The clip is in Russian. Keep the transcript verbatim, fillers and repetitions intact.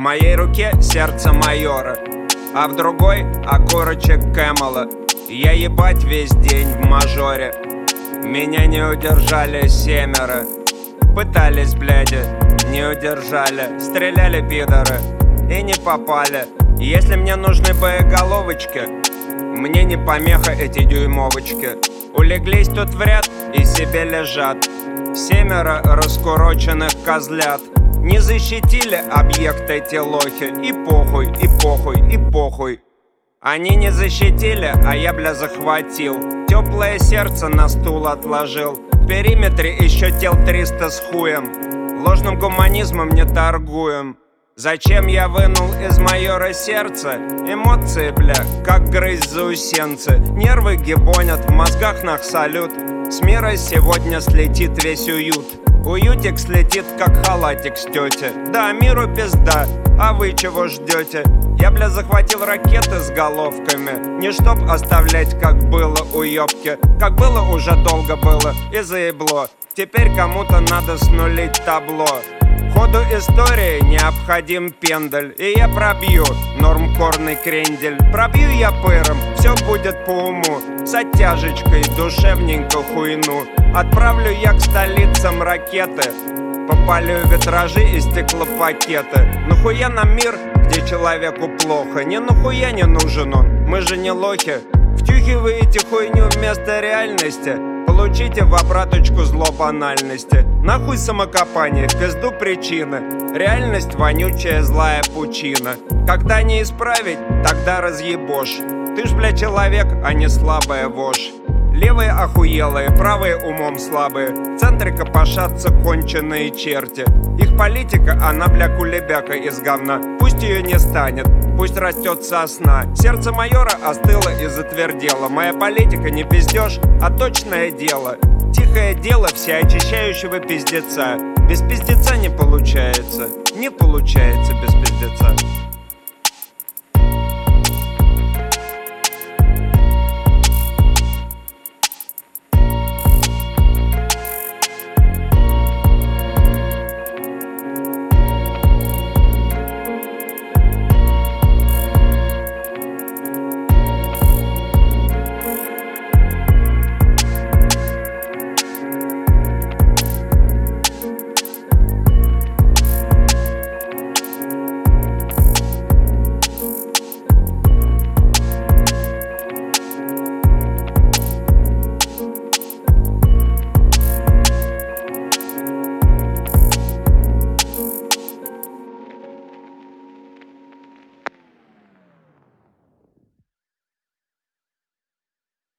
моей руке сердце майора, а в другой окурочек Кэмела. Я ебать весь день в мажоре. Меня не удержали семеро. Пытались, бляди, не удержали. Стреляли пидоры и не попали. Если мне нужны боеголовочки, мне не помеха эти дюймовочки. Улеглись тут в ряд и себе лежат семеро раскуроченных козлят. Не защитили объект эти лохи. И похуй, и похуй, и похуй. Они не защитили, а я, бля, захватил. Теплое сердце на стул отложил. В периметре еще тел триста с хуем. Ложным гуманизмом не торгуем. Зачем я вынул из майора сердце? Эмоции, бля, как грызть заусенцы. Нервы гибонят, в мозгах нах салют. С мира сегодня слетит весь уют. Уютик слетит, как халатик с тети. Да, миру пизда, а вы чего ждете? Я, бля, захватил ракеты с головками. Не чтоб оставлять, как было у ёбки. Как было уже долго было и заебло. Теперь кому-то надо снулить табло. Ходу истории необходим пендель. И я пробью нормкорный крендель. Пробью я пыром, все будет по уму. С оттяжечкой душевненько хуйну. Отправлю я к столицам ракеты. Попалю витражи и стеклопакеты. Нахуя нам мир, где человеку плохо? Не нахуя не нужен он, мы же не лохи. Втюхиваете хуйню вместо реальности. Получите в обраточку зло банальности. Нахуй самокопание, в пизду причины. Реальность вонючая злая пучина. Когда не исправить, тогда разъебошь. Ты ж, бля, человек, а не слабая вошь. Левые охуелые, правые умом слабые. В центре копошатся конченые черти. Их политика, она, бля, кулебяка из говна. Пусть ее не станет, пусть растет сосна. Сердце майора остыло и затвердело. Моя политика не пиздеж, а точное дело. Тихое дело всеочищающего пиздеца. Без пиздеца не получается, не получается без пиздеца.